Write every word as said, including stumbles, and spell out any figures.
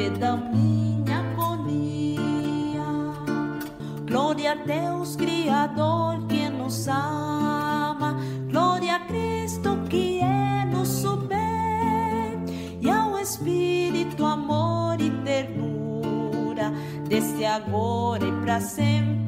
saber da minha agonia. Glória a Deus, Criador, que nos ama. Glória a Cristo, que é nosso bem. E ao Espírito, amor e ternura, desde agora e para sempre.